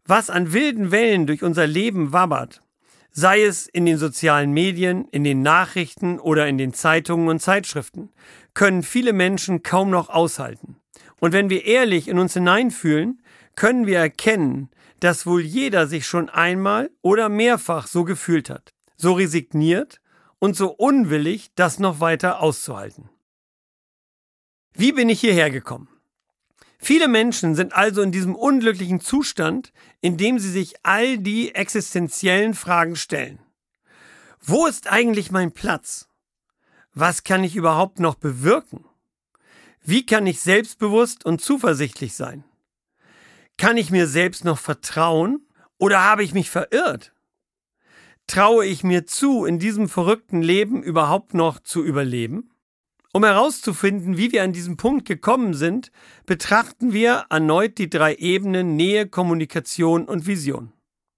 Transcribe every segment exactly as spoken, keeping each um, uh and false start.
Was an wilden Wellen durch unser Leben wabbert, sei es in den sozialen Medien, in den Nachrichten oder in den Zeitungen und Zeitschriften, können viele Menschen kaum noch aushalten. Und wenn wir ehrlich in uns hineinfühlen, können wir erkennen, dass wohl jeder sich schon einmal oder mehrfach so gefühlt hat, so resigniert und so unwillig, das noch weiter auszuhalten. Wie bin ich hierher gekommen? Viele Menschen sind also in diesem unglücklichen Zustand, in dem sie sich all die existenziellen Fragen stellen. Wo ist eigentlich mein Platz? Was kann ich überhaupt noch bewirken? Wie kann ich selbstbewusst und zuversichtlich sein? Kann ich mir selbst noch vertrauen oder habe ich mich verirrt? Traue ich mir zu, in diesem verrückten Leben überhaupt noch zu überleben? Um herauszufinden, wie wir an diesen Punkt gekommen sind, betrachten wir erneut die drei Ebenen Nähe, Kommunikation und Vision.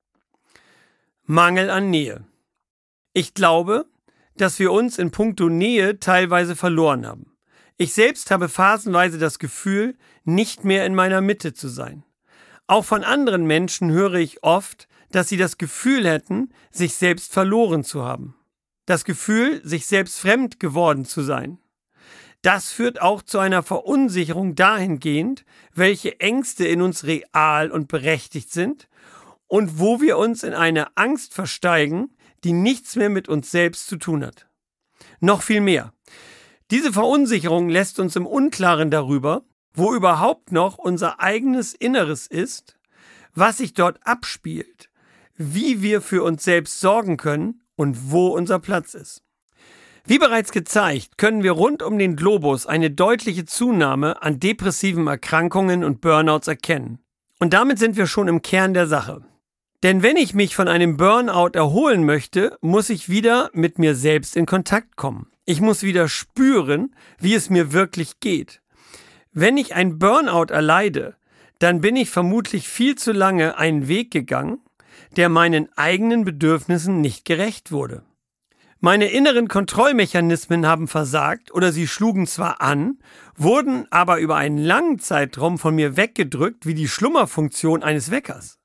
Mangel an Nähe. Ich glaube, dass wir uns in puncto Nähe teilweise verloren haben. Ich selbst habe phasenweise das Gefühl, nicht mehr in meiner Mitte zu sein. Auch von anderen Menschen höre ich oft, dass sie das Gefühl hätten, sich selbst verloren zu haben. Das Gefühl, sich selbst fremd geworden zu sein. Das führt auch zu einer Verunsicherung dahingehend, welche Ängste in uns real und berechtigt sind und wo wir uns in eine Angst versteigen, die nichts mehr mit uns selbst zu tun hat. Noch viel mehr. Diese Verunsicherung lässt uns im Unklaren darüber, wo überhaupt noch unser eigenes Inneres ist, was sich dort abspielt, wie wir für uns selbst sorgen können und wo unser Platz ist. Wie bereits gezeigt, können wir rund um den Globus eine deutliche Zunahme an depressiven Erkrankungen und Burnouts erkennen. Und damit sind wir schon im Kern der Sache. Denn wenn ich mich von einem Burnout erholen möchte, muss ich wieder mit mir selbst in Kontakt kommen. Ich muss wieder spüren, wie es mir wirklich geht. Wenn ich ein Burnout erleide, dann bin ich vermutlich viel zu lange einen Weg gegangen, der meinen eigenen Bedürfnissen nicht gerecht wurde. Meine inneren Kontrollmechanismen haben versagt oder sie schlugen zwar an, wurden aber über einen langen Zeitraum von mir weggedrückt wie die Schlummerfunktion eines Weckers.